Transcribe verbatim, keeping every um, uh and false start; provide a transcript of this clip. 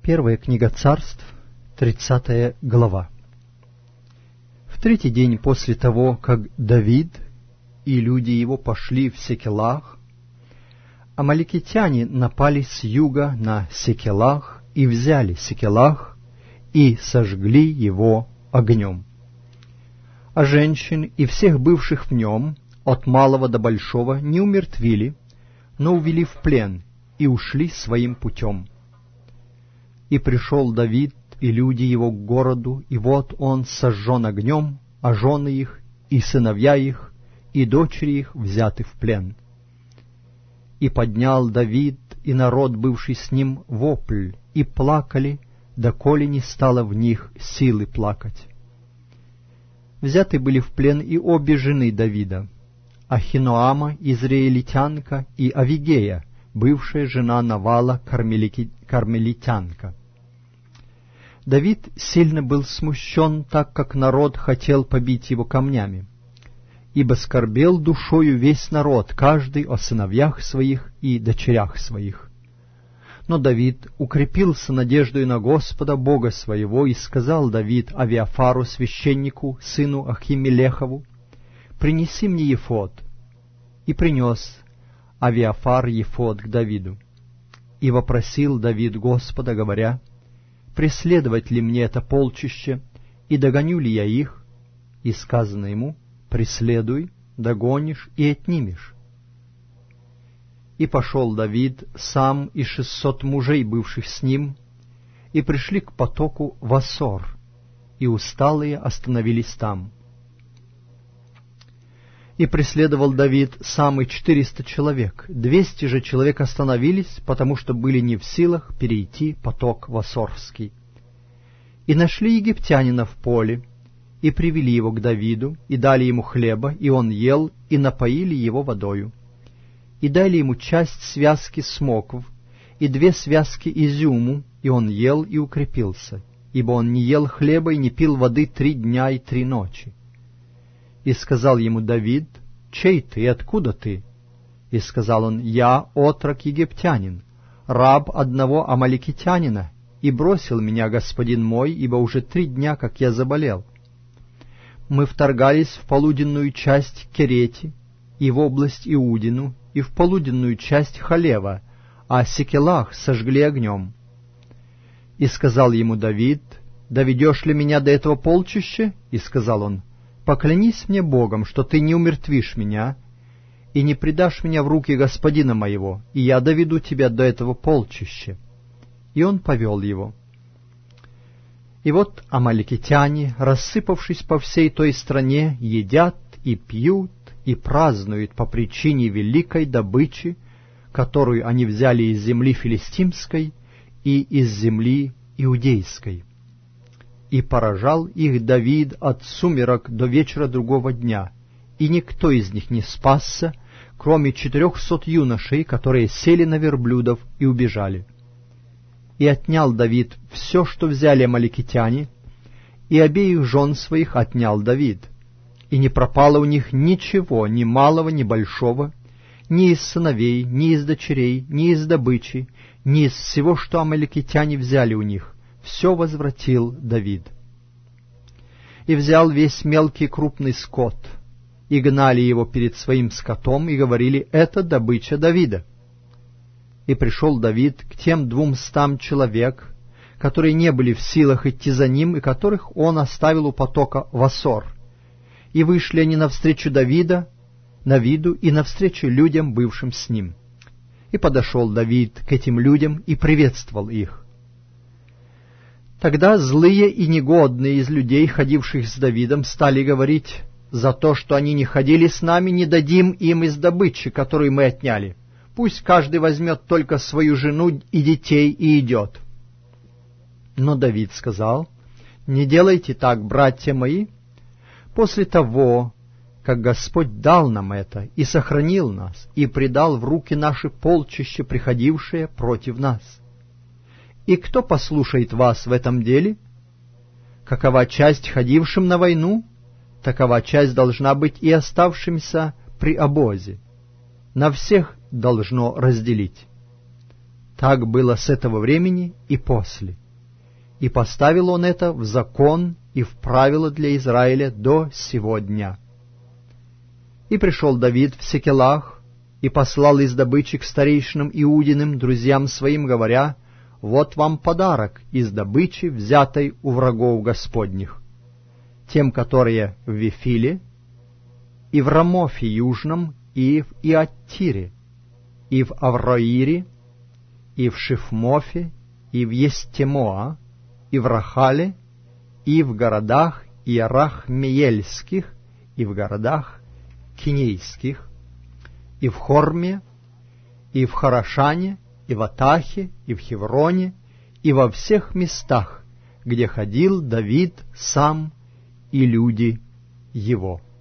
Первая книга Царств, тридцатая глава. В третий день после того, как Давид и люди его пошли в Секелах, амаликитяне напали с юга на Секелах и взяли Секелах и сожгли его огнем. А женщин и всех бывших в нем, от малого до большого, не умертвили, но увели в плен и ушли своим путем. И пришел Давид и люди его к городу, и вот он сожжен огнем, а жены их, и сыновья их, и дочери их взяты в плен. И поднял Давид и народ, бывший с ним, вопль, и плакали, доколе не стало в них силы плакать. Взяты были в плен и обе жены Давида, Ахиноама, израильтянка, и Авигея, бывшая жена Навала, кармелитянка. Давид сильно был смущен, так как народ хотел побить его камнями, ибо скорбел душою весь народ, каждый о сыновьях своих и дочерях своих. Но Давид укрепился надеждой на Господа Бога своего, и сказал Давид Авиафару, священнику, сыну Ахимелехову: «Принеси мне ефод». И принес Авиафар ефод к Давиду. И вопросил Давид Господа, говоря: «Преследовать ли мне это полчище, и догоню ли я их?» И сказано ему: «Преследуй, догонишь и отнимешь». И пошел Давид сам и шестьсот мужей, бывших с ним, и пришли к потоку Васор, и усталые остановились там. И преследовал Давид сам и четыреста человек, двести же человек остановились, потому что были не в силах перейти поток Васорский. И нашли египтянина в поле, и привели его к Давиду, и дали ему хлеба, и он ел, и напоили его водою. И дали ему часть связки смокв, и две связки изюму, и он ел и укрепился, ибо он не ел хлеба и не пил воды три дня и три ночи. И сказал ему Давид: «Чей ты и откуда ты?» И сказал он: «Я отрок египтянин, раб одного амаликитянина, и бросил меня господин мой, ибо уже три дня, как я заболел. Мы вторгались в полуденную часть Керети, и в область Иудину, и в полуденную часть Халева, а Секелах сожгли огнем». И сказал ему Давид: «Доведешь ли меня до этого полчища?» И сказал он: «Поклянись мне Богом, что ты не умертвишь меня и не предашь меня в руки господина моего, и я доведу тебя до этого полчища». И он повел его. И вот амаликитяне, рассыпавшись по всей той стране, едят и пьют и празднуют по причине великой добычи, которую они взяли из земли филистимской и из земли иудейской. И поражал их Давид от сумерок до вечера другого дня, и никто из них не спасся, кроме четырехсот юношей, которые сели на верблюдов и убежали. И отнял Давид все, что взяли амаликитяне, и обеих жен своих отнял Давид. И не пропало у них ничего, ни малого, ни большого, ни из сыновей, ни из дочерей, ни из добычи, ни из всего, что амаликитяне взяли у них. Все возвратил Давид. И взял весь мелкий крупный скот, и гнали его перед своим скотом, и говорили: «Это добыча Давида». И пришел Давид к тем двумстам человек, которые не были в силах идти за ним, и которых он оставил у потока Васор. И вышли они навстречу Давида, Давиду и навстречу людям, бывшим с ним. И подошел Давид к этим людям и приветствовал их. Тогда злые и негодные из людей, ходивших с Давидом, стали говорить: «За то, что они не ходили с нами, не дадим им из добычи, которую мы отняли. Пусть каждый возьмет только свою жену и детей и идет». Но Давид сказал: «Не делайте так, братья мои. После того, как Господь дал нам это и сохранил нас, и предал в руки наши полчище, приходившее против нас. И кто послушает вас в этом деле? Какова часть ходившим на войну, такова часть должна быть и оставшимся при обозе. На всех должно разделить». Так было с этого времени и после. И поставил он это в закон и в правила для Израиля до сего дня. И пришел Давид в Секелах, и послал из добычи к старейшинам Иудиным, друзьям своим, говоря: «Вот вам подарок из добычи, взятой у врагов Господних, тем, которые в Вифиле, и в Рамофе Южном, и в Иаттире, и в Авроире, и в Шифмофе, и в Естемоа, и в Рахале, и в городах Иерахмеельских, и в городах Кинейских, и в Хорме, и в Харашане, и в Атахе, и в Хевроне, и во всех местах, где ходил Давид сам и люди его».